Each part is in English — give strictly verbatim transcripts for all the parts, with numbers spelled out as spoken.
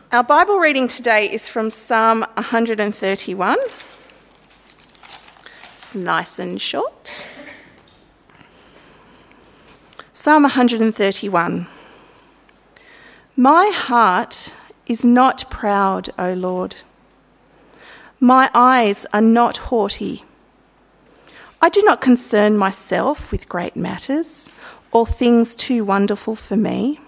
Our Bible reading today is from Psalm one hundred thirty-one. It's nice and short. Psalm one hundred thirty-one. My heart is not proud, O Lord. My eyes are not haughty. I do not concern myself with great matters or things too wonderful for me.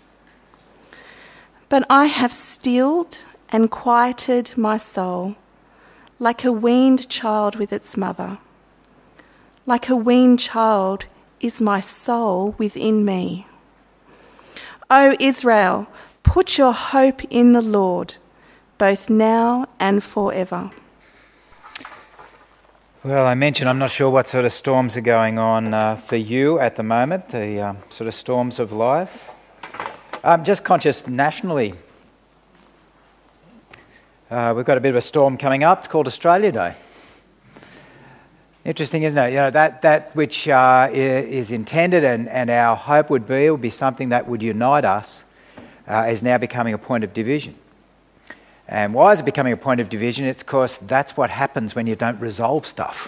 But I have stilled and quieted my soul like a weaned child with its mother. Like a weaned child is my soul within me. O Israel, put your hope in the Lord, both now and forever. Well, I mentioned I'm not sure what sort of storms are going on uh, for you at the moment, the uh, sort of storms of life. I'm just conscious nationally. Uh, we've got a bit of a storm coming up. It's called Australia Day. Interesting, isn't it? You know, that, that which uh, is intended and, and our hope would be, would be something that would unite us, uh, is now becoming a point of division. And why is it becoming a point of division? It's because that's what happens when you don't resolve stuff.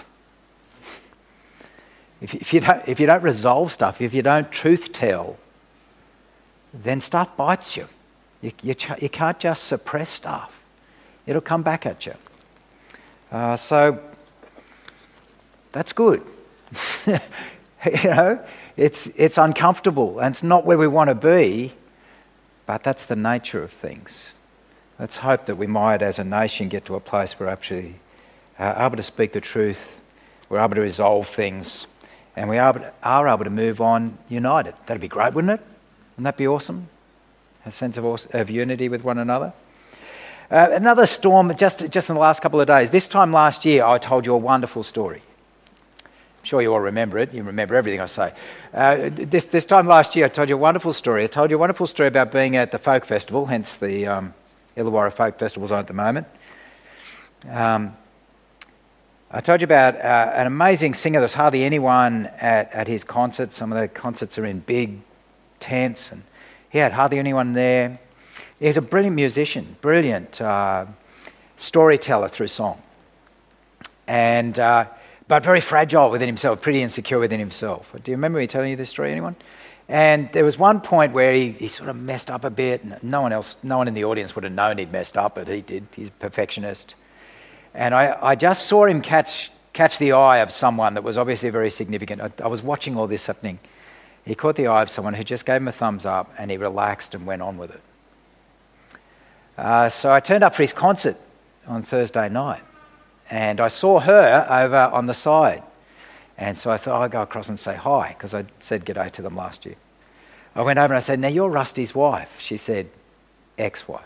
If, if, you don't, if you don't resolve stuff, if you don't truth tell, then stuff bites you. You, you, ch- you can't just suppress stuff. It'll come back at you. Uh, so that's good. you know, it's it's uncomfortable and it's not where we want to be, but that's the nature of things. Let's hope that we might, as a nation, get to a place where we're actually uh, able to speak the truth, we're able to resolve things, and we are able to, are able to move on united. That'd be great, wouldn't it? Wouldn't that be awesome? A sense of, of unity with one another. Uh, another storm just, just in the last couple of days. This time last year, I told you a wonderful story. I'm sure you all remember it. You remember everything I say. Uh, this, this time last year, I told you a wonderful story. I told you a wonderful story about being at the folk festival, hence the um, Illawarra Folk Festival's on at the moment. Um, I told you about uh, an amazing singer. There's hardly anyone at, at his concerts. Some of the concerts are in big tents, and he had hardly anyone there. He's a brilliant musician, brilliant uh, storyteller through song, and uh, but very fragile within himself, pretty insecure within himself. Do you remember me telling you this story, anyone? And there was one point where he, he sort of messed up a bit, and no one else, no one in the audience would have known he'd messed up, but he did. He's a perfectionist. And I, I just saw him catch catch the eye of someone that was obviously very significant. I, I was watching all this happening. He caught the eye of someone who just gave him a thumbs up, and he relaxed and went on with it. Uh, so I turned up for his concert on Thursday night, and I saw her over on the side. And so I thought, I'll go across and say hi, because I said g'day to them last year. I went over and I said, now you're Rusty's wife. She said, ex-wife.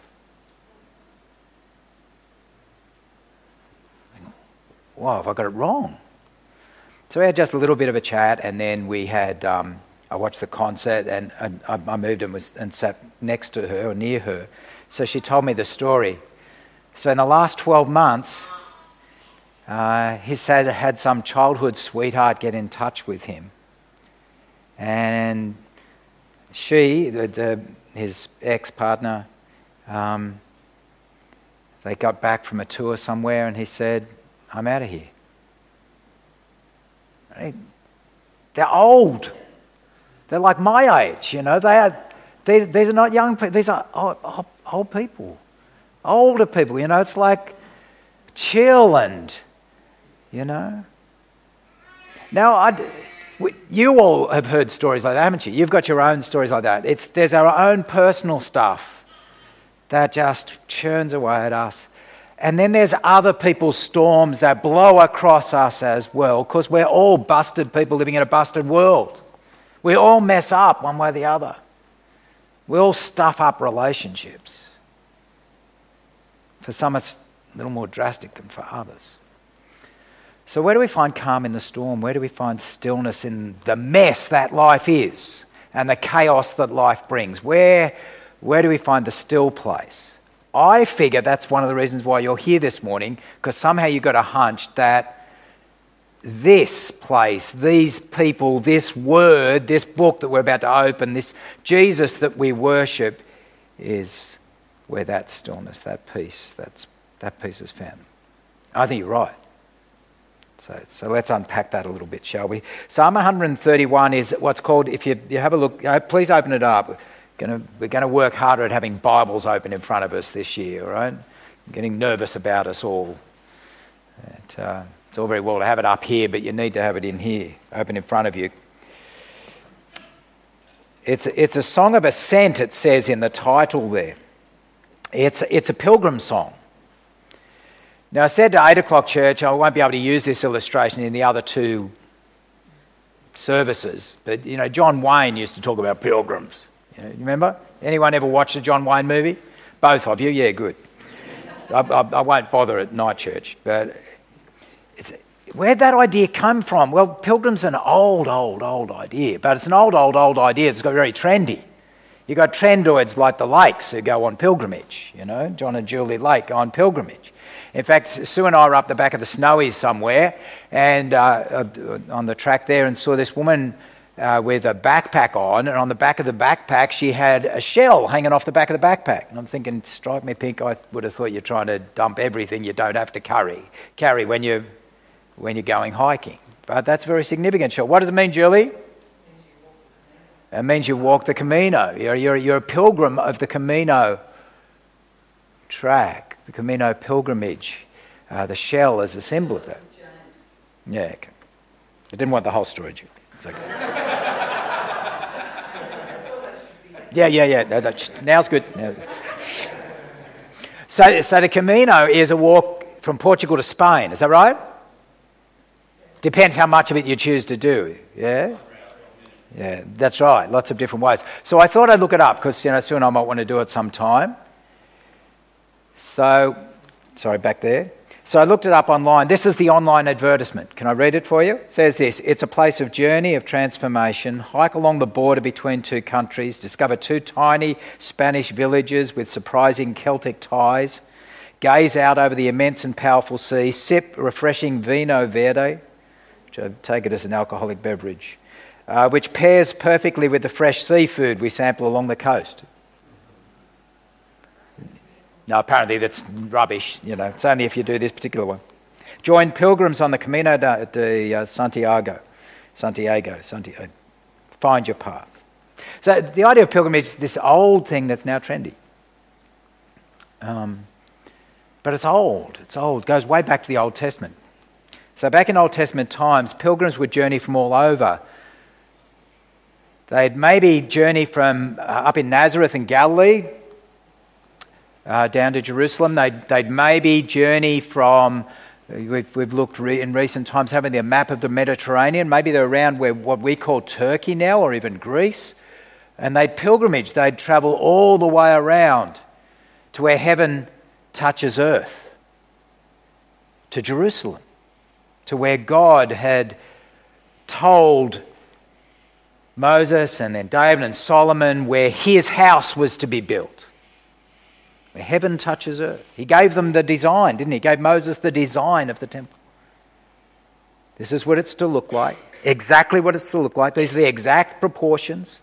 Wow, have I got it wrong? So we had just a little bit of a chat, and then we had, um, I watched the concert, and I, I moved and, was, and sat next to her or near her. So she told me the story. So in the last twelve months, Uh, he said had some childhood sweetheart get in touch with him, and she, the, the, his ex-partner, um, they got back from a tour somewhere, and he said, "I'm out of here." I mean, they're old. They're like my age, you know. They are. These, these are not young people. These are old, old, old people, older people. You know, it's like chill and. You know? Now, I'd, you all have heard stories like that, haven't you? You've got your own stories like that. It's There's our own personal stuff that just churns away at us. And then there's other people's storms that blow across us as well, because we're all busted people living in a busted world. We all mess up one way or the other. We all stuff up relationships. For some, it's a little more drastic than for others. So where do we find calm in the storm? Where do we find stillness in the mess that life is and the chaos that life brings? Where, where do we find the still place? I figure that's one of the reasons why you're here this morning, because somehow you got a hunch that this place, these people, this word, this book that we're about to open, this Jesus that we worship is where that stillness, that peace, that's, that peace is found. I think you're right. So, so let's unpack that a little bit, shall we? Psalm one thirty-one is what's called, if you, you have a look, uh, please open it up. We're going we're going to work harder at having Bibles open in front of us this year, all right? I'm getting nervous about us all. It, uh, it's all very well to have it up here, but you need to have it in here, open in front of you. It's, it's a song of ascent, it says in the title there. It's, it's a pilgrim song. Now, I said to eight o'clock church, I won't be able to use this illustration in the other two services, but, you know, John Wayne used to talk about pilgrims. You know, you remember? Anyone ever watched a John Wayne movie? Both of you? Yeah, good. I, I, I won't bother at night church, but it's, where'd that idea come from? Well, pilgrim's an old, old, old idea, but it's an old, old, old idea that's got very trendy. You've got trendoids like the Lakes who go on pilgrimage, you know, John and Julie Lake go on pilgrimage. In fact, Sue and I were up the back of the Snowies somewhere and uh, on the track there and saw this woman uh, with a backpack on, and on the back of the backpack she had a shell hanging off the back of the backpack. And I'm thinking, strike me pink, I would have thought you're trying to dump everything you don't have to carry carry when you're, when you're going hiking. But that's a very significant shell. What does it mean, Julie? It means you walk the Camino. You're, you're, you're a pilgrim of the Camino track. The Camino pilgrimage, uh, the shell is a symbol of that. Yeah, okay. I didn't want the whole story, Julie. It's okay. yeah, yeah, yeah. No, that, now's good. No. So, so the Camino is a walk from Portugal to Spain. Is that right? Depends how much of it you choose to do. Yeah. Yeah, that's right. Lots of different ways. So I thought I'd look it up because, you know, Sue and I might want to do it sometime. So, sorry, back there. So I looked it up online. This is the online advertisement. Can I read it for you? It says this: it's a place of journey, of transformation. Hike along the border between two countries. Discover two tiny Spanish villages with surprising Celtic ties. Gaze out over the immense and powerful sea. Sip refreshing vino verde, which I take it as an alcoholic beverage, uh, which pairs perfectly with the fresh seafood we sample along the coast. No, apparently that's rubbish, you know. It's only if you do this particular one. Join pilgrims on the Camino de, de uh, Santiago. Santiago, Santiago. Find your path. So the idea of pilgrimage is this old thing that's now trendy. Um, but it's old. It's old. It goes way back to the Old Testament. So back in Old Testament times, pilgrims would journey from all over. They'd maybe journey from uh, up in Nazareth in Galilee, Uh, down to Jerusalem. They'd, they'd maybe journey from, we've, we've looked re, in recent times, having a map of the Mediterranean. Maybe they're around where what we call Turkey now, or even Greece. And they'd pilgrimage. They'd travel all the way around to where heaven touches earth, to Jerusalem, to where God had told Moses and then David and Solomon where his house was to be built. Where heaven touches earth. He gave them the design, didn't he? He gave Moses the design of the temple. This is what it's to look like. Exactly what it's to look like. These are the exact proportions.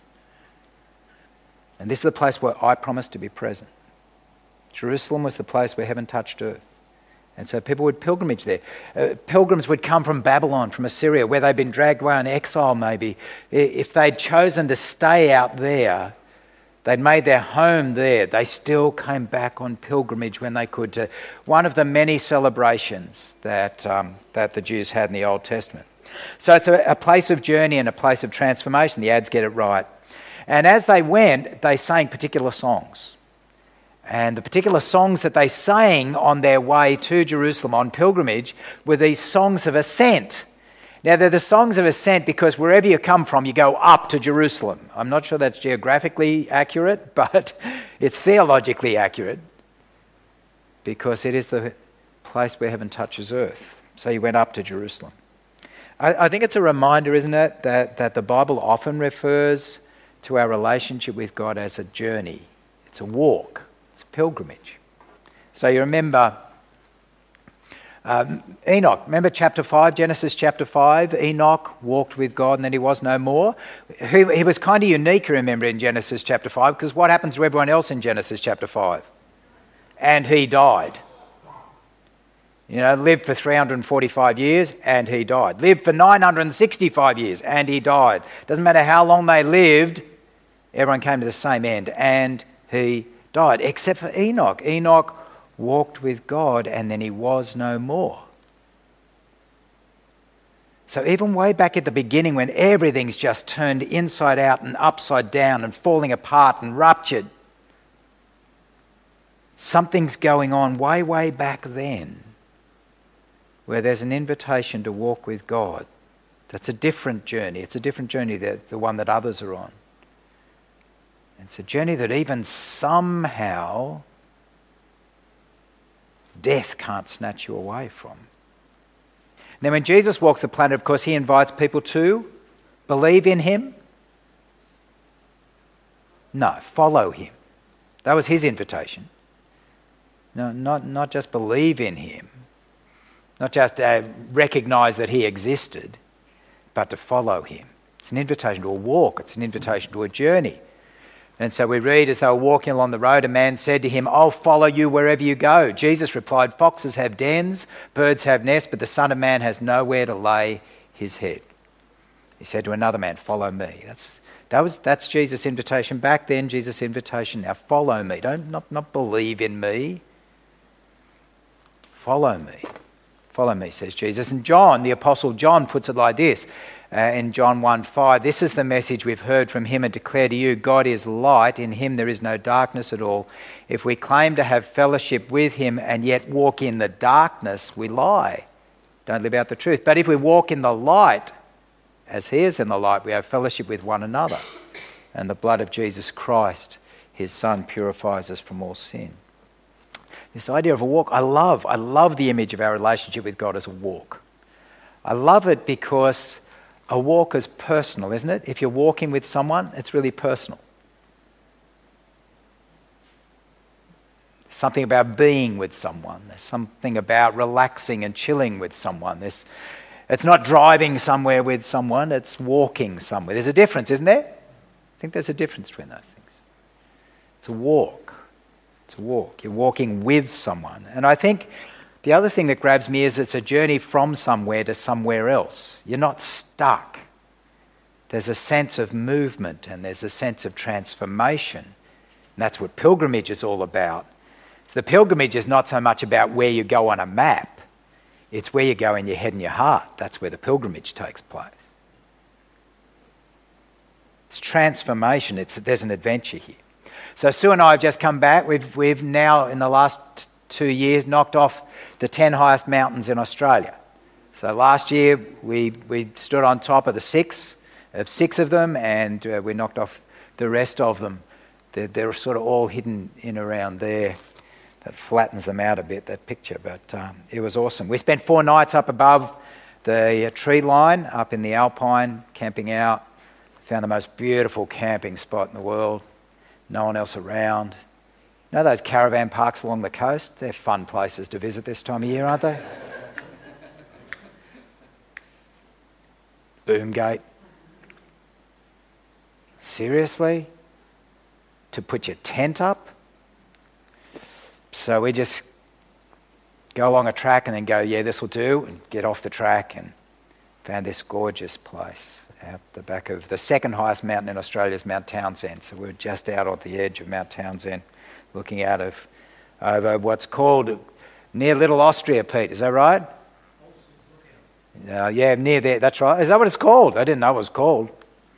And this is the place where I promised to be present. Jerusalem was the place where heaven touched earth. And so people would pilgrimage there. Uh, pilgrims would come from Babylon, from Assyria, where they'd been dragged away in exile maybe. If they'd chosen to stay out there, they'd made their home there. They still came back on pilgrimage when they could to one of the many celebrations that um, that the Jews had in the Old Testament. So it's a, a place of journey and a place of transformation. The ads get it right. And as they went, they sang particular songs. And the particular songs that they sang on their way to Jerusalem on pilgrimage were these songs of ascent. Now, they're the songs of ascent because wherever you come from, you go up to Jerusalem. I'm not sure that's geographically accurate, but it's theologically accurate because it is the place where heaven touches earth. So you went up to Jerusalem. I, I think it's a reminder, isn't it, that, that the Bible often refers to our relationship with God as a journey. It's a walk. It's a pilgrimage. So you remember Um, Enoch, remember chapter five, Genesis chapter five? Enoch walked with God and then he was no more. He, he was kind of unique, remember, in Genesis chapter five, because what happens to everyone else in Genesis chapter five? and he died. You know, lived for three hundred forty-five years and he died. Lived for nine hundred sixty-five years and he died. Doesn't matter how long they lived, everyone came to the same end and he died. Except for Enoch. Enoch walked with God and then he was no more. So even way back at the beginning when everything's just turned inside out and upside down and falling apart and ruptured, something's going on way, way back then where there's an invitation to walk with God. That's a different journey. It's a different journey than the one that others are on. It's a journey that even somehow death can't snatch you away from. Now when Jesus walks the planet, of course, he invites people to believe in him. No, follow him. That was his invitation. No, not, not just believe in him. Not just uh, recognise that he existed, but to follow him. It's an invitation to a walk. It's an invitation to a journey. And so we read, as they were walking along the road, a man said to him, "I'll follow you wherever you go." Jesus replied, "Foxes have dens, birds have nests, but the Son of Man has nowhere to lay his head." He said to another man, "Follow me." That's that was that's Jesus' invitation back then. Jesus' invitation now: follow me. Don't not not believe in me. Follow me. Follow me, says Jesus. And John, the Apostle John, puts it like this uh, in John one five. "This is the message we've heard from him and declare to you, God is light. In him there is no darkness at all. If we claim to have fellowship with him and yet walk in the darkness, we lie. Don't live out the truth. But if we walk in the light, as he is in the light, we have fellowship with one another. And the blood of Jesus Christ, his Son, purifies us from all sin." This idea of a walk, I love. I love the image of our relationship with God as a walk. I love it because a walk is personal, isn't it? If you're walking with someone, it's really personal. Something about being with someone. There's something about relaxing and chilling with someone. There's, it's not driving somewhere with someone, it's walking somewhere. There's a difference, isn't there? I think there's a difference between those things. It's a walk. It's a walk. You're walking with someone. And I think the other thing that grabs me is it's a journey from somewhere to somewhere else. You're not stuck. There's a sense of movement and there's a sense of transformation. And that's what pilgrimage is all about. The pilgrimage is not so much about where you go on a map. It's where you go in your head and your heart. That's where the pilgrimage takes place. It's transformation. It's, there's an adventure here. So Sue and I have just come back. We've, we've now, in the last two years, knocked off the ten highest mountains in Australia. So last year we, we stood on top of the six, of six of them, and uh, we knocked off the rest of them. They're, they're sort of all hidden in around there. That flattens them out a bit, that picture, but um, it was awesome. We spent four nights up above the uh, tree line, up in the Alpine, camping out. Found the most beautiful camping spot in the world. No one else around. You know those caravan parks along the coast? They're fun places to visit this time of year, aren't they? Boomgate. Seriously? To put your tent up? So we just go along a track and then go, yeah, this will do, and get off the track, and found this gorgeous place out the back of the second highest mountain in Australia is Mount Townsend. So we're just out on the edge of Mount Townsend, looking out of over what's called near Little Austria, Pete. Is that right? Uh, yeah, near there. That's right. Is that what it's called? I didn't know what it was called.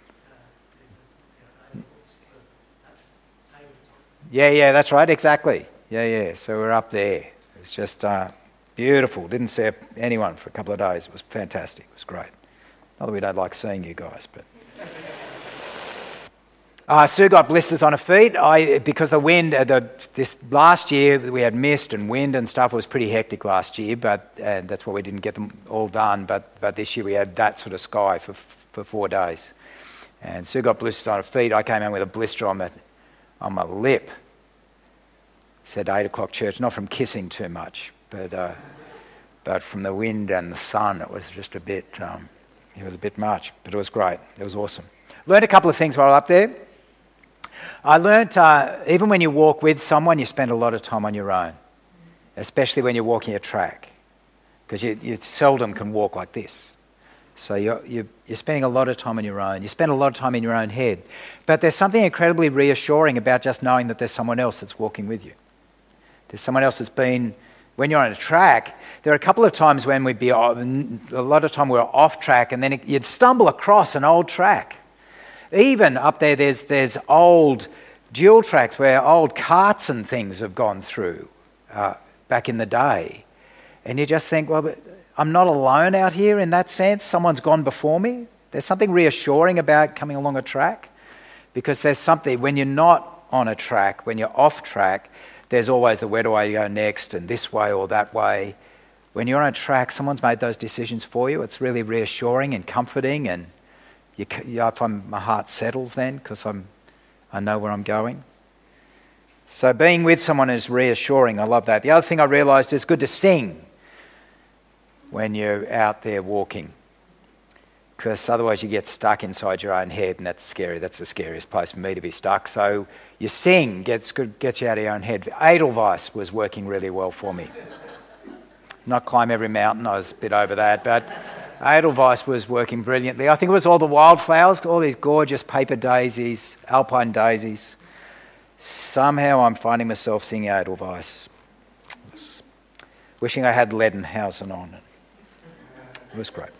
Yeah, yeah, that's right. Exactly. Yeah, yeah. So we're up there. It was just uh, beautiful. Didn't see anyone for a couple of days. It was fantastic. It was great. Not that we don't like seeing you guys, but... Uh, Sue got blisters on her feet I, because the wind, uh, the, this last year we had mist and wind and stuff. It was pretty hectic last year, but and that's why we didn't get them all done. But but this year we had that sort of sky for for four days. And Sue got blisters on her feet. I came in with a blister on my, on my lip. Said eight o'clock church, not from kissing too much, but uh, but from the wind and the sun. It was just a bit... Um, It was a bit much, but it was great. It was awesome. Learned a couple of things while up there. I learnt uh, even when you walk with someone, you spend a lot of time on your own, especially when you're walking a track, because you, you seldom can walk like this. So you're, you're, you're spending a lot of time on your own. You spend a lot of time in your own head. But there's something incredibly reassuring about just knowing that there's someone else that's walking with you. There's someone else that's been... When you're on a track, there are a couple of times when we'd be... A lot of time we were off track, and then it, you'd stumble across an old track. Even up there, there's there's old dual tracks where old carts and things have gone through uh, back in the day. And you just think, well, I'm not alone out here in that sense. Someone's gone before me. There's something reassuring about coming along a track, because there's something, when you're not on a track, when you're off track, there's always the where do I go next and this way or that way. When you're on a track, someone's made those decisions for you. It's really reassuring and comforting, and you, you, I find my heart settles then because I'm, I know where I'm going. So being with someone is reassuring. I love that. The other thing I realised is good to sing when you're out there walking, because otherwise you get stuck inside your own head, and that's scary. That's the scariest place for me to be stuck. So you sing, gets good, gets you out of your own head. Edelweiss was working really well for me. Not climb every mountain, I was a bit over that, but Edelweiss was working brilliantly. I think it was all the wildflowers, all these gorgeous paper daisies, alpine daisies. Somehow I'm finding myself singing Edelweiss. Wishing I had Ledenhausen on it. It was great.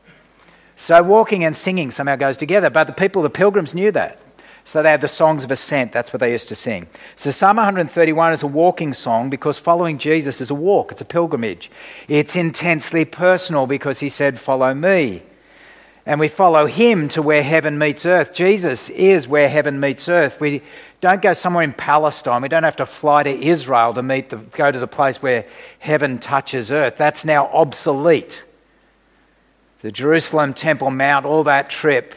So walking and singing somehow goes together, but the people, the pilgrims, knew that. So they had the songs of ascent. That's what they used to sing. So Psalm one thirty-one is a walking song because following Jesus is a walk. It's a pilgrimage. It's intensely personal because he said, follow me. And we follow him to where heaven meets earth. Jesus is where heaven meets earth. We don't go somewhere in Palestine. We don't have to fly to Israel to meet the, go to the place where heaven touches earth. That's now obsolete. The Jerusalem, Temple Mount, all that trip.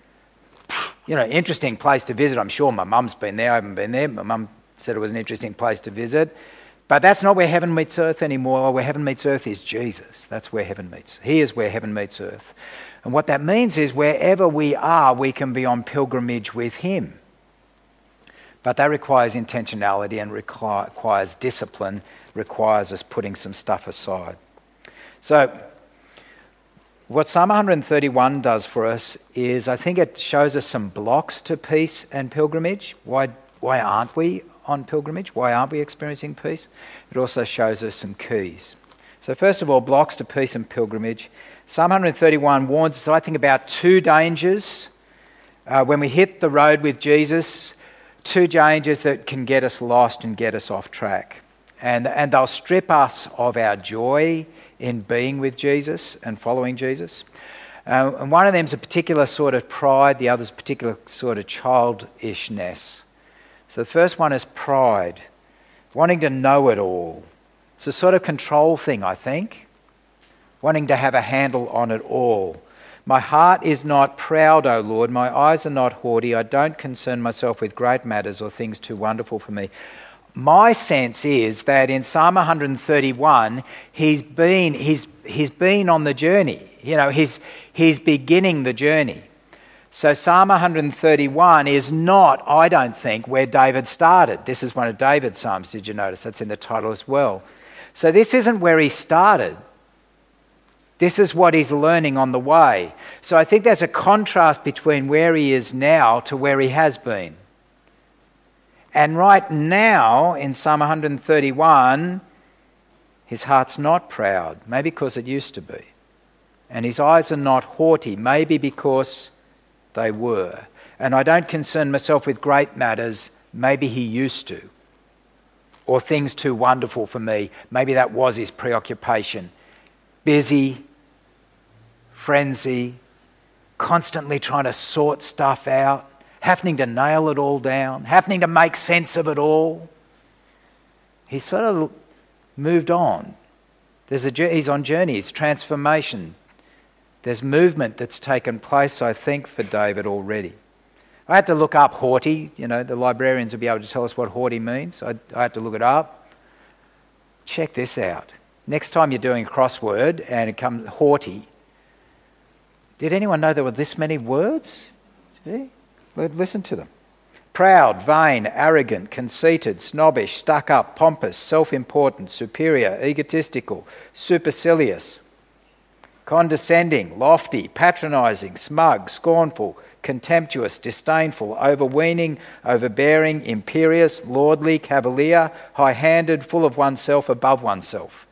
You know, interesting place to visit. I'm sure my mum's been there. I haven't been there. My mum said it was an interesting place to visit. But that's not where heaven meets earth anymore. Where heaven meets earth is Jesus. That's where heaven meets. He is where heaven meets earth. And what that means is wherever we are, we can be on pilgrimage with him. But that requires intentionality and requires discipline, requires us putting some stuff aside. So what Psalm one thirty-one does for us is, I think it shows us some blocks to peace and pilgrimage. Why, why aren't we on pilgrimage? Why aren't we experiencing peace? It also shows us some keys. So first of all, blocks to peace and pilgrimage. Psalm one thirty-one warns us, I think, about two dangers. Uh, when we hit the road with Jesus, two dangers that can get us lost and get us off track. And, and they'll strip us of our joy in being with Jesus and following Jesus. Uh, and one of them is a particular sort of pride, the other is a particular sort of childishness. So the first one is pride, wanting to know it all. It's a sort of control thing, I think, wanting to have a handle on it all. My heart is not proud, O Lord, my eyes are not haughty, I don't concern myself with great matters or things too wonderful for me. My sense is that in Psalm one thirty-one, he's been he's he's been on the journey. You know, he's he's beginning the journey. So Psalm one thirty-one is not, I don't think, where David started. This is one of David's psalms. Did you notice? That's in the title as well. So this isn't where he started. This is what he's learning on the way. So I think there's a contrast between where he is now to where he has been. And right now, in Psalm one thirty-one, his heart's not proud, maybe because it used to be. And his eyes are not haughty, maybe because they were. And I don't concern myself with great matters, maybe he used to. Or things too wonderful for me, maybe that was his preoccupation. Busy, frenzy, constantly trying to sort stuff out, having to nail it all down, having to make sense of it all. He's sort of moved on. There's a, he's on journeys, transformation. There's movement that's taken place, I think, for David already. I had to look up haughty. You know, the librarians will be able to tell us what haughty means. I, I had to look it up. Check this out. Next time you're doing a crossword and it comes haughty, did anyone know there were this many words? See? Listen to them. Proud, vain, arrogant, conceited, snobbish, stuck up, pompous, self-important, superior, egotistical, supercilious, condescending, lofty, patronising, smug, scornful, contemptuous, disdainful, overweening, overbearing, imperious, lordly, cavalier, high-handed, full of oneself, above oneself.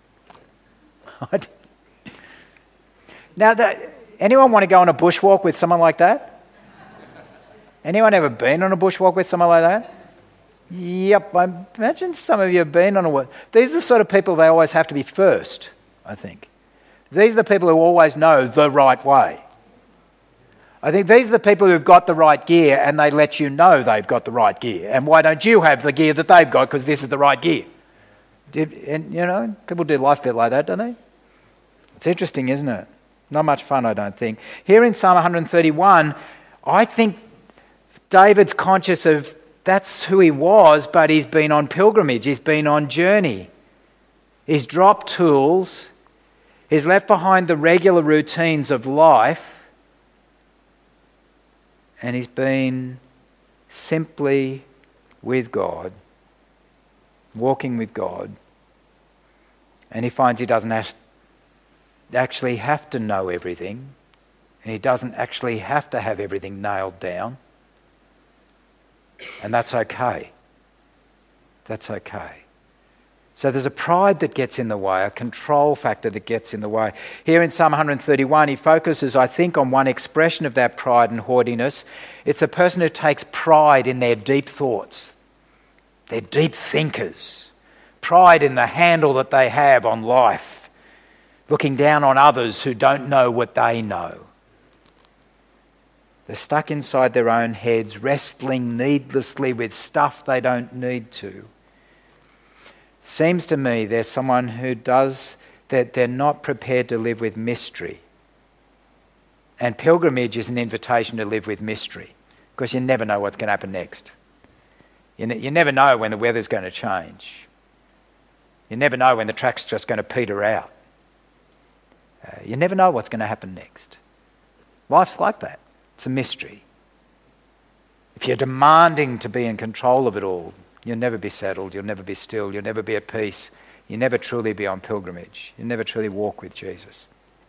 Now, that, anyone want to go on a bushwalk with someone like that? Anyone ever been on a bushwalk with someone like that? Yep, I imagine some of you have been on a walk. These are the sort of people they always have to be first, I think. These are the people who always know the right way. I think these are the people who've got the right gear and they let you know they've got the right gear. And why don't you have the gear that they've got because this is the right gear? And, you know, people do life a bit like that, don't they? It's interesting, isn't it? Not much fun, I don't think. Here in Psalm one thirty-one, I think David's conscious of that's who he was, but he's been on pilgrimage, he's been on journey. He's dropped tools, he's left behind the regular routines of life, and he's been simply with God, walking with God. And he finds he doesn't have, actually have to know everything, and he doesn't actually have to have everything nailed down. And that's okay. That's okay. So there's a pride that gets in the way, a control factor that gets in the way. Here in Psalm one thirty-one, he focuses, I think, on one expression of that pride and haughtiness. It's a person who takes pride in their deep thoughts. They're deep thinkers. Pride in the handle that they have on life. Looking down on others who don't know what they know. They're stuck inside their own heads, wrestling needlessly with stuff they don't need to. It seems to me there's someone who does that they're not prepared to live with mystery. And pilgrimage is an invitation to live with mystery, because you never know what's going to happen next. You, ne- you never know when the weather's going to change. You never know when the track's just going to peter out. Uh, you never know what's going to happen next. Life's like that. It's a mystery. If you're demanding to be in control of it all, you'll never be settled, you'll never be still, you'll never be at peace, you'll never truly be on pilgrimage, you'll never truly walk with Jesus.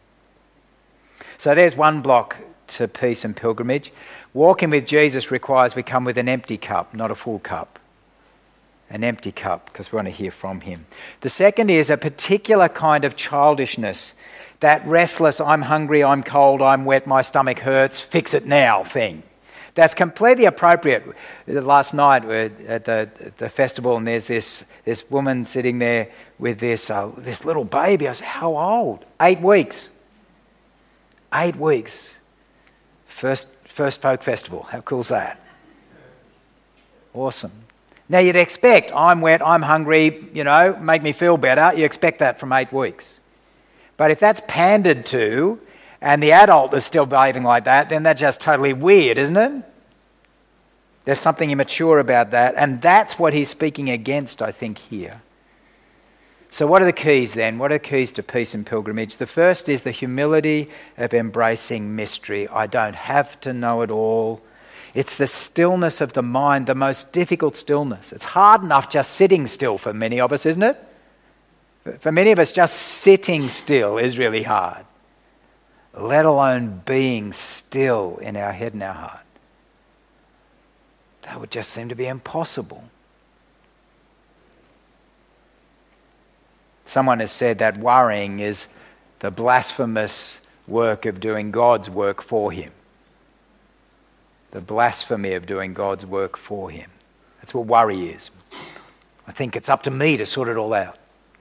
So there's one block to peace and pilgrimage. Walking with Jesus requires we come with an empty cup, not a full cup. An empty cup, because we want to hear from him. The second is a particular kind of childishness. That restless, I'm hungry, I'm cold, I'm wet, my stomach hurts, fix it now thing. That's completely appropriate. Last night we're at the, at the festival, and there's this this woman sitting there with this uh, this little baby. I said, how old? Eight weeks. Eight weeks. First, first folk festival. How cool's that? Awesome. Now you'd expect, I'm wet, I'm hungry, you know, make me feel better. You expect that from eight weeks. But if that's pandered to, and the adult is still behaving like that, then that's just totally weird, isn't it? There's something immature about that, and that's what he's speaking against, I think, here. So what are the keys then? What are the keys to peace and pilgrimage? The first is the humility of embracing mystery. I don't have to know it all. It's the stillness of the mind, the most difficult stillness. It's hard enough just sitting still for many of us, isn't it? For many of us, just sitting still is really hard, let alone being still in our head and our heart. That would just seem to be impossible. Someone has said that worrying is the blasphemous work of doing God's work for him. The blasphemy of doing God's work for him. That's what worry is. I think it's up to me to sort it all out.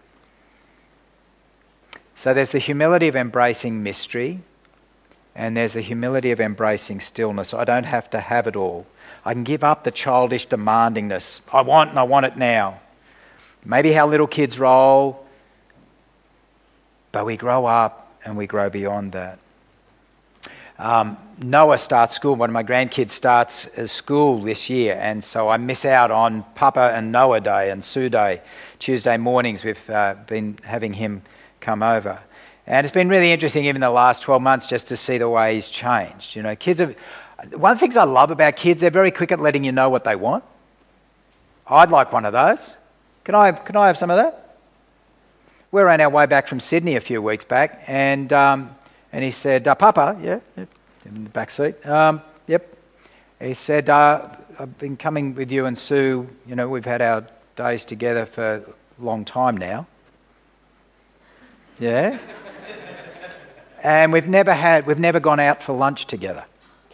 So there's the humility of embracing mystery, and there's the humility of embracing stillness. I don't have to have it all. I can give up the childish demandingness. I want and I want it now. Maybe how little kids roll, but we grow up and we grow beyond that. Um, Noah starts school. One of my grandkids starts school this year, and so I miss out on Papa and Noah Day and Sue Day. Tuesday mornings we've uh, been having him come over. And it's been really interesting even the last twelve months just to see the way he's changed. You know, kids have, One of the things I love about kids, they're very quick at letting you know what they want. I'd like one of those. Can I, can I have some of that? We were on our way back from Sydney a few weeks back, and um, and he said, uh, Papa, yeah, yep, in the back seat, um, yep. He said, uh, I've been coming with you and Sue, you know, we've had our days together for a long time now. Yeah. And we've never had, we've never gone out for lunch together.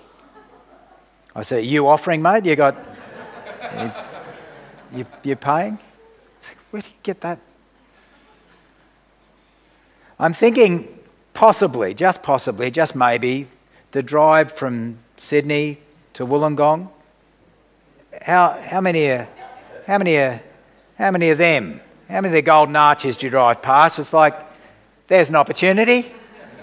I said, you offering, mate? You got, you, you, you're paying? Where do you get that? I'm thinking possibly, just possibly, just maybe, the drive from Sydney to Wollongong. How how many are, how many are, how many of them? How many of the golden arches do you drive past? It's like, there's an opportunity.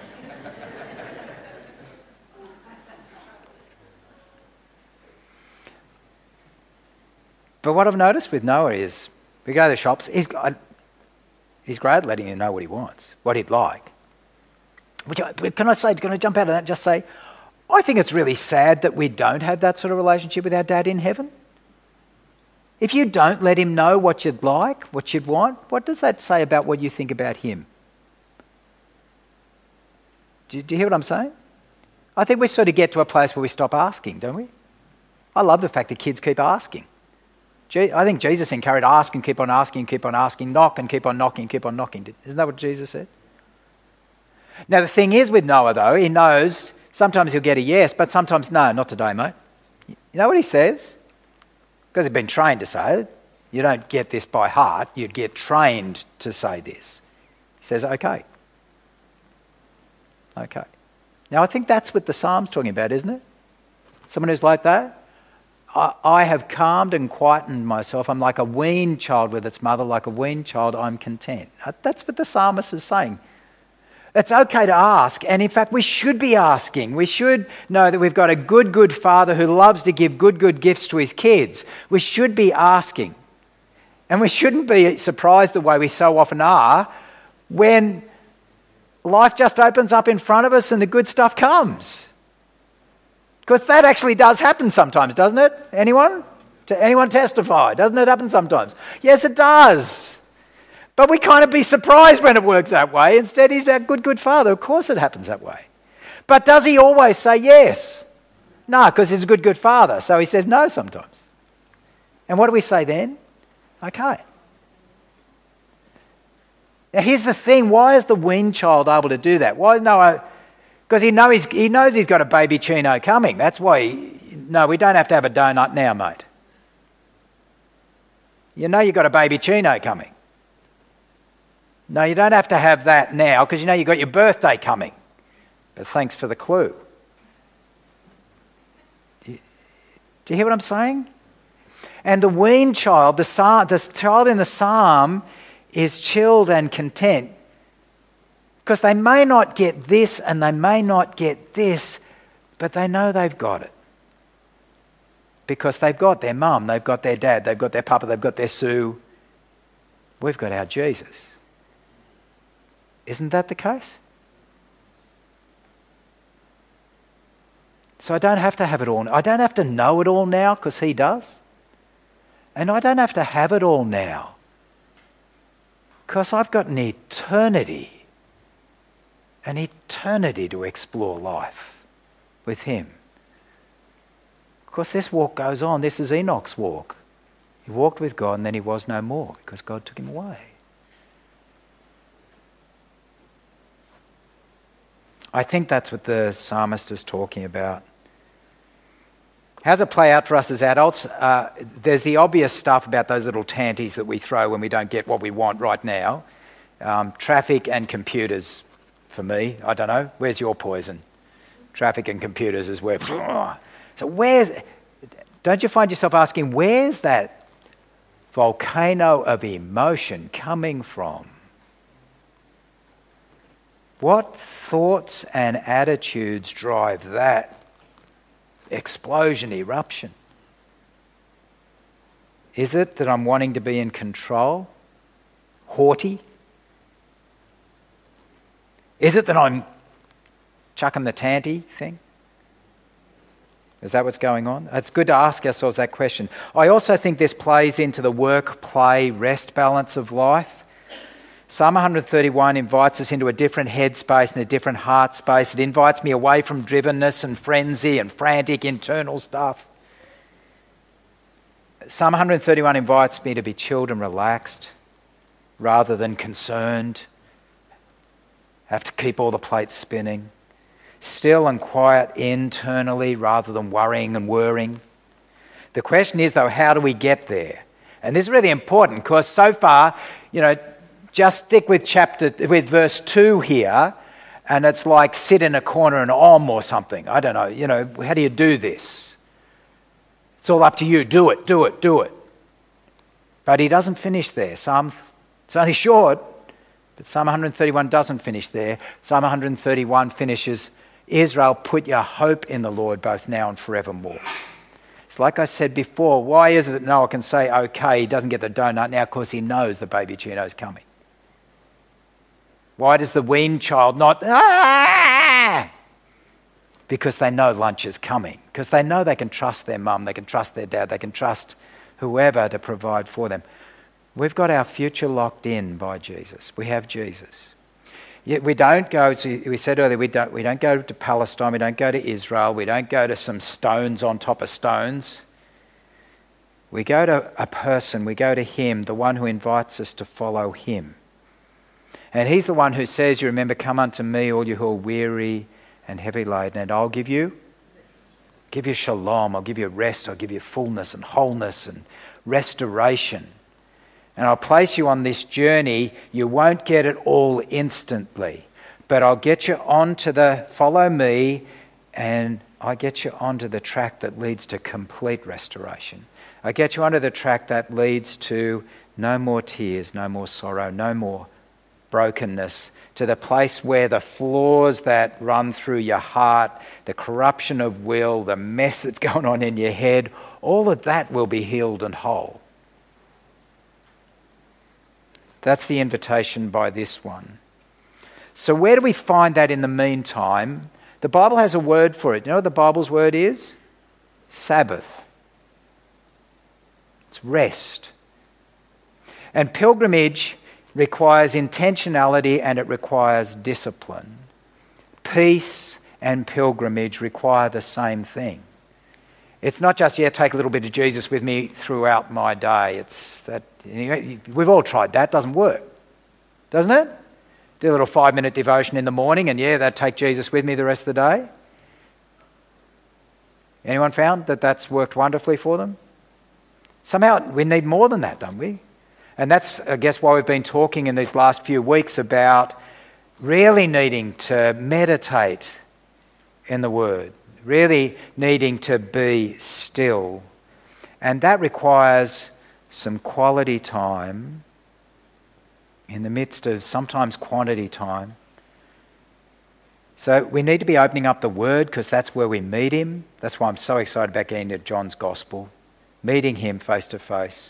But what I've noticed with Noah is, we go to the shops, he's got, he's great at letting you know what he wants, what he'd like. Which I, can I say, can I jump out of that and just say, I think it's really sad that we don't have that sort of relationship with our dad in heaven. If you don't let him know what you'd like, what you'd want, what does that say about what you think about him? Do you, do you hear what I'm saying? I think we sort of get to a place where we stop asking, don't we? I love the fact that kids keep asking. I think Jesus encouraged ask and keep on asking, keep on asking, knock and keep on knocking, keep on knocking. Isn't that what Jesus said? Now the thing is with Noah though, he knows sometimes he'll get a yes, but sometimes no, not today, mate. You know what he says? Because he's been trained to say it. You don't get this by heart, you'd get trained to say this. He says, okay. Okay. Now I think that's what the Psalm's talking about, isn't it? Someone who's like that? I, I have calmed and quietened myself. I'm like a weaned child with its mother, like a weaned child, I'm content. That's what the psalmist is saying. It's okay to ask, and in fact we should be asking. We should know that we've got a good, good father who loves to give good, good gifts to his kids. We should be asking. And we shouldn't be surprised the way we so often are when life just opens up in front of us and the good stuff comes. Because that actually does happen sometimes, doesn't it? Anyone? Anyone testify? Doesn't it happen sometimes? Yes, it does. But we kind of be surprised when it works that way. Instead, he's our good, good father. Of course it happens that way. But does he always say yes? No, because he's a good, good father. So he says no sometimes. And what do we say then? Okay. Now here's the thing. Why is the weaned child able to do that? Why is Noah... Because he, know he's, he knows he's got a baby chino coming. That's why, he, no, we don't have to have a donut now, mate. You know you've got a baby chino coming. No, you don't have to have that now because you know you've got your birthday coming. But thanks for the clue. Do you, do you hear what I'm saying? And the weaned child, the, psalm, the child in the psalm is chilled and content. Because they may not get this and they may not get this, but they know they've got it. Because they've got their mum, they've got their dad, they've got their papa, they've got their Sue. We've got our Jesus. Isn't that the case? So I don't have to have it all. I don't have to know it all now because he does. And I don't have to have it all now because I've got an eternity. An eternity to explore life with him. Of course, this walk goes on. This is Enoch's walk. He walked with God and then he was no more because God took him away. I think that's what the psalmist is talking about. How does it play out for us as adults? Uh, there's the obvious stuff about those little tanties that we throw when we don't get what we want right now. Um, traffic and computers. For me, I don't know. Where's your poison? Traffic and computers is where... So where's... Don't you find yourself asking, where's that volcano of emotion coming from? What thoughts and attitudes drive that explosion, eruption? Is it that I'm wanting to be in control? Haughty? Is it that I'm chucking the tanty thing? Is that what's going on? It's good to ask ourselves that question. I also think this plays into the work, play, rest balance of life. Psalm one thirty-one invites us into a different headspace and a different heart space. It invites me away from drivenness and frenzy and frantic internal stuff. Psalm one thirty-one invites me to be chilled and relaxed rather than concerned. Have to keep all the plates spinning. Still and quiet internally rather than worrying and worrying. The question is, though, how do we get there? And this is really important because so far, you know, just stick with chapter, with verse two here, and it's like sit in a corner and om or something. I don't know, you know, how do you do this? It's all up to you. Do it, do it, do it. But he doesn't finish there. Psalm, it's only short, but Psalm one thirty-one doesn't finish there. Psalm one thirty-one finishes, Israel, put your hope in the Lord both now and forevermore. It's like I said before, why is it that Noah can say, okay, he doesn't get the donut now because he knows the baby Chino's coming? Why does the weaned child not, ah! Because they know lunch is coming. Because they know they can trust their mum, they can trust their dad, they can trust whoever to provide for them. We've got our future locked in by Jesus. We have Jesus. Yet we don't go, so we said earlier, we don't, we don't go to Palestine, we don't go to Israel, we don't go to some stones on top of stones. We go to a person, we go to him, the one who invites us to follow him. And he's the one who says, you remember, come unto me, all you who are weary and heavy laden, and I'll give you, give you shalom, I'll give you rest, I'll give you fullness and wholeness and restoration. And I'll place you on this journey. You won't get it all instantly, but I'll get you onto the, follow me, and I get you onto the track that leads to complete restoration. I get you onto the track that leads to no more tears, no more sorrow, no more brokenness, to the place where the flaws that run through your heart, the corruption of will, the mess that's going on in your head, all of that will be healed and whole. That's the invitation by this one. So where do we find that in the meantime? The Bible has a word for it. You know what the Bible's word is? Sabbath. It's rest. And pilgrimage requires intentionality and it requires discipline. Peace and pilgrimage require the same thing. It's not just, yeah, take a little bit of Jesus with me throughout my day. It's that, we've all tried that, doesn't work, doesn't it? Do a little five-minute devotion in the morning and yeah, that take Jesus with me the rest of the day. Anyone found that that's worked wonderfully for them? Somehow we need more than that, don't we? And that's, I guess, why we've been talking in these last few weeks about really needing to meditate in the Word, really needing to be still. And that requires some quality time in the midst of sometimes quantity time. So we need to be opening up the Word because that's where we meet Him. That's why I'm so excited about getting to John's Gospel, meeting Him face to face.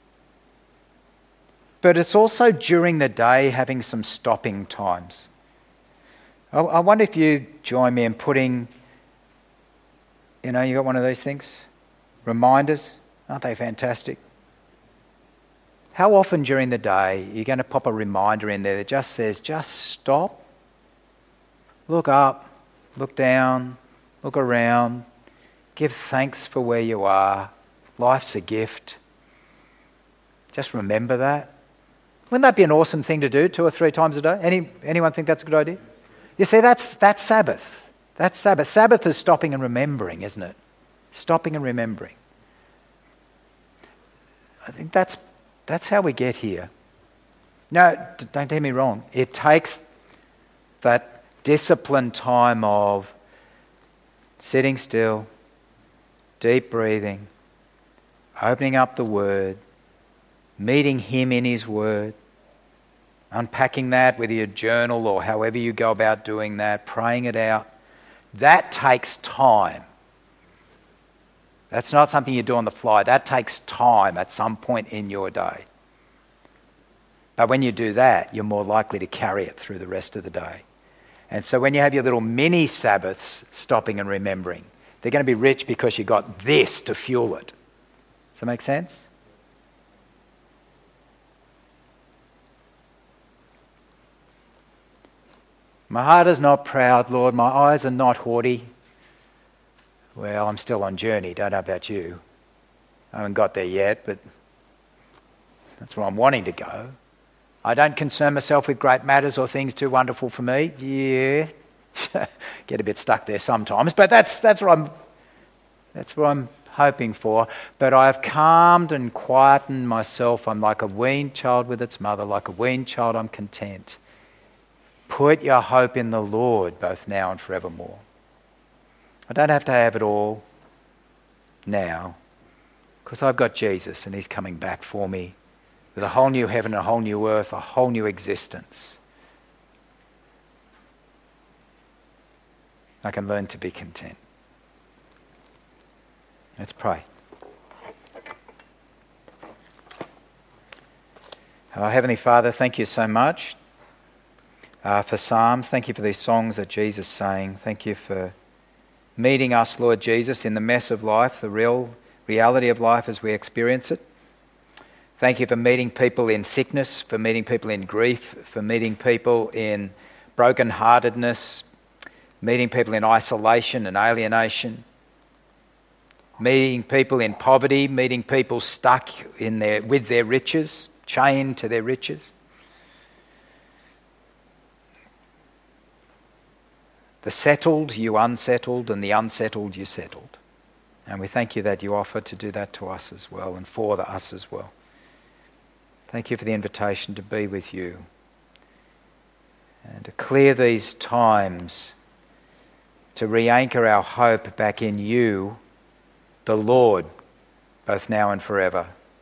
But it's also during the day having some stopping times. I, I wonder if you join me in putting, you know, you got one of these things? Reminders, aren't they fantastic? How often during the day you're going to pop a reminder in there that just says, just stop, look up, look down, look around, give thanks for where you are. Life's a gift. Just remember that. Wouldn't that be an awesome thing to do two or three times a day? Any anyone think that's a good idea? You see, that's that's Sabbath. That's Sabbath. Sabbath is stopping and remembering, isn't it? Stopping and remembering. I think that's that's how we get here. No, don't get me wrong. It takes that disciplined time of sitting still, deep breathing, opening up the Word, meeting Him in His Word, unpacking that with your journal or however you go about doing that, praying it out. That takes time. That's not something you do on the fly. That takes time at some point in your day. But when you do that, you're more likely to carry it through the rest of the day. And so when you have your little mini Sabbaths, stopping and remembering, They're going to be rich because you got this to fuel it. Does that make sense? My heart is not proud, Lord. My eyes are not haughty. Well, I'm still on journey. Don't know about you. I haven't got there yet, but that's where I'm wanting to go. I don't concern myself with great matters or things too wonderful for me. Yeah, get a bit stuck there sometimes, but that's that's what I'm that's what I'm hoping for. But I have calmed and quietened myself. I'm like a weaned child with its mother. Like a weaned child, I'm content. Put your hope in the Lord, both now and forevermore. I don't have to have it all now, because I've got Jesus and he's coming back for me with a whole new heaven, a whole new earth, a whole new existence. I can learn to be content. Let's pray. Our Heavenly Father, thank you so much uh, for Psalms. Thank you for these songs that Jesus sang. Thank you for meeting us, Lord Jesus, in the mess of life, the real reality of life as we experience it. Thank you for meeting people in sickness, for meeting people in grief, for meeting people in brokenheartedness, meeting people in isolation and alienation, meeting people in poverty, meeting people stuck in their with their riches, chained to their riches. The settled you unsettled, and the unsettled you settled. And we thank you that you offer to do that to us as well, and for the us as well. Thank you for the invitation to be with you and to clear these times, to re-anchor our hope back in you, the Lord, both now and forever.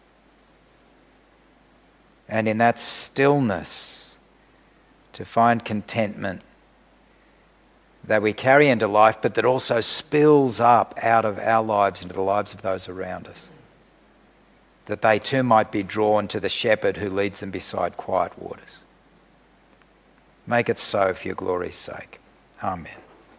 And in that stillness, to find contentment that we carry into life, but that also spills up out of our lives into the lives of those around us, that they too might be drawn to the shepherd who leads them beside quiet waters. Make it so for your glory's sake. Amen.